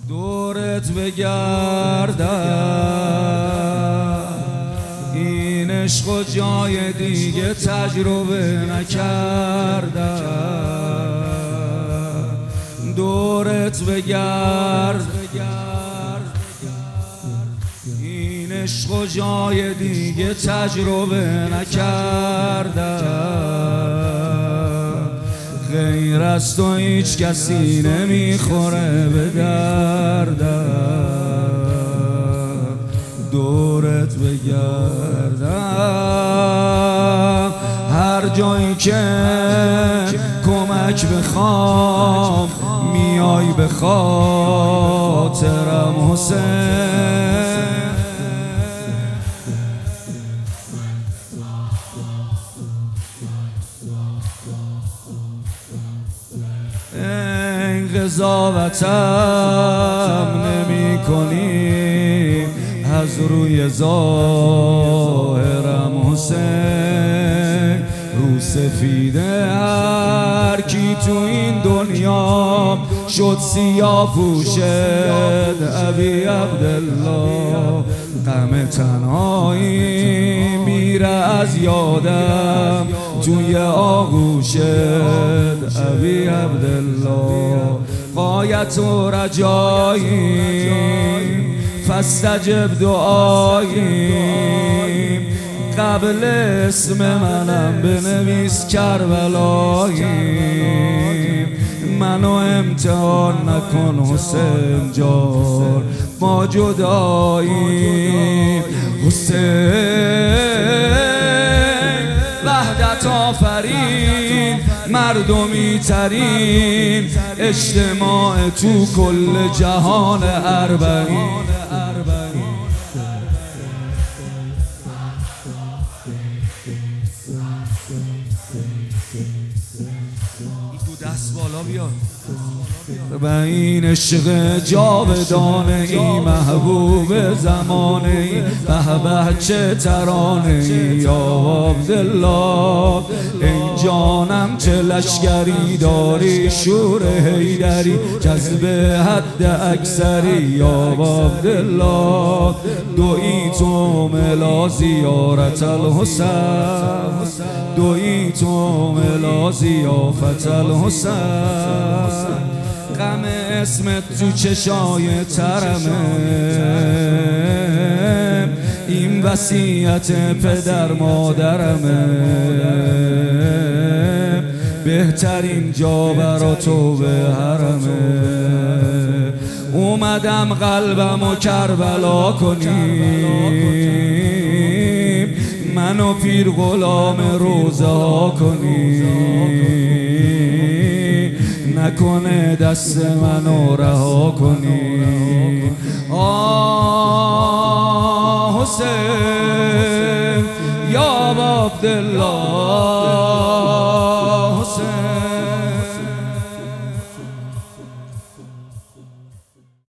دورت بگردم، این عشق و جای دیگه تجربه نکردم. دورت بگرد، این عشق و جای دیگه تجربه نکردم. غیر از تو هیچ کسی نمیخوره به دردم. دورت بگردم، هر جایی که کمک بخوام میای به خاطرم حسین. این قضاوتم نمی کنی از روی ظاهرم حسین. رو سفیده هر کی تو این دنیا شد سیاه پوشد ابی عبدالله. غم تنهایی میره از یادم توی آغوشت ابی عبدالله. غایت و رجایی فاستجب دعایی، قبل اسم منم بنویس کربلایی. منو امتحان نکن حسین جان ما جدایی. حسین وحدت آفرین، مردمی ترین اجتماع تو کل جهان اربعین. دست بالا بیاد و این عشق جاودانه ای، محبوب زمانه ای، به به چه ترانه ای یا عبدالله. ای جانم چه لشکری داری، شور حیدری جذب حد اکثری یا عبدالله. دویی تو ملا زیارت الحسین، دویی تو ملا ضیافت الحسین. غم اسمت تو چشای ترمه، این وصیت پدر مادرمه. بهترین جا برا تو به حرمه. اومدم قلبمو کربلا کنیم، منو پیر غلام روزه ها کنیم. نکنه دست منو رها کنی. حسین یا عبدالله